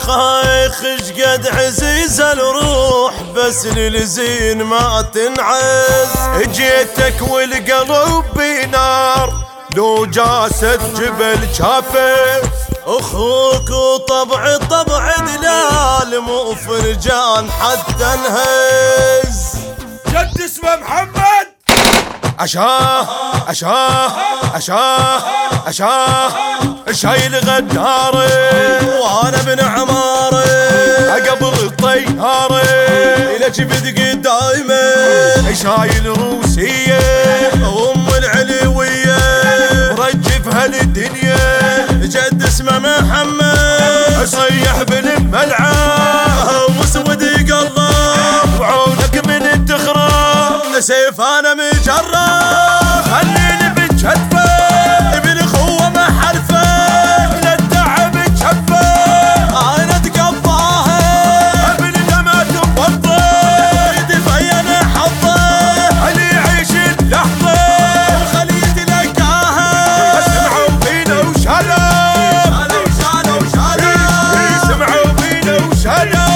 خايخ شقد عزيز الروح بس للزين ما تنعز. جيتك والقلب بنار لو جاسد جبل شافه. اخوك وطبع دلال مو فرجان حتى انهز. جد اسمه محمد عشاه شايل غداري وانا ابن عماري قبل الطيارة الى جبد قدايمه. شايل روسية ام العلوية مرجفها للدنيا. جد اسمه محمد صيح بالملعب واسود قلب وعونك من التخرب. سيف انا مجرب خليني بجدفه ابن خوه ما حرفه للتعب تشفه. انا اتقضاها ابن دمات بطه يتفين حظه اللي يعيش اللحظه وخليه يتلقاها. سمعوا بينا وشالوا سمعوا بينا وشالوا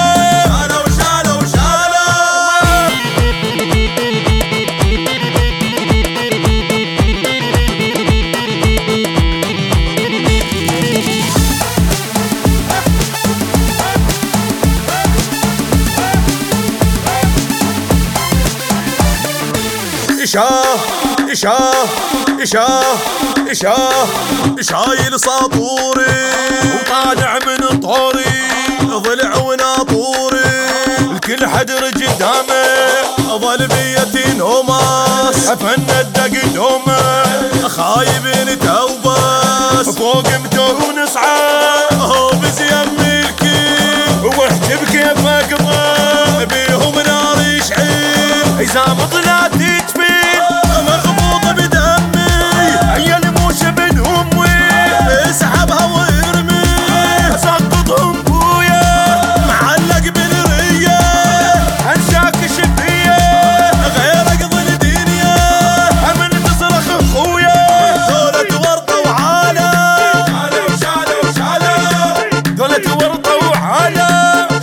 شايل ساطوري وطالع من طوري ضلع وناطوري. الكل حدر قدامه ظل بيتي نوماس افند قدومه خايبين توباس. فوق متون نصعد بزيم ملكي واحجب كيف ما قضى بيهم نار يشعل. اذا مطلعت تجفين مغبوط بدمي عيال موش بن امي اسحبها وارمي. اسقطهم بويا معلق بالريه انشاك شفيه غير اقضي الدنيا من تصرخ اخويا. دولة ورطه وعاله دولة ورطه وعاله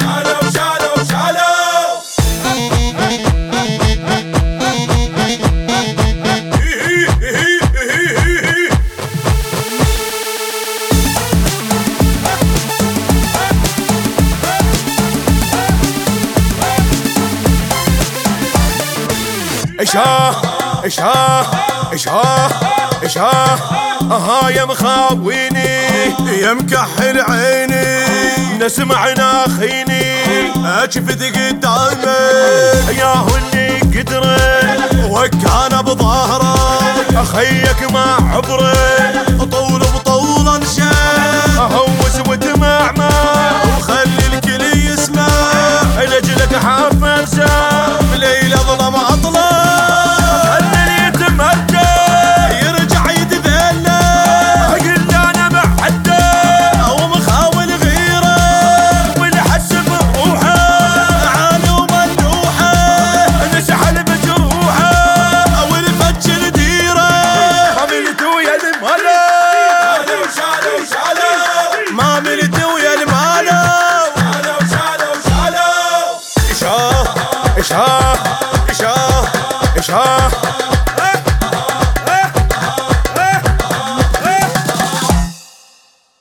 يا مخاويني يا مكحل عيني نسمعنا خيني اشفت قدامك يا هني قدره وكان بظهره اخيك ما عبره طول بطول انشا اهوس وتمعمع وخلي الكل يسمع لجلك حافظه بليله ظلم اطلع. إشاه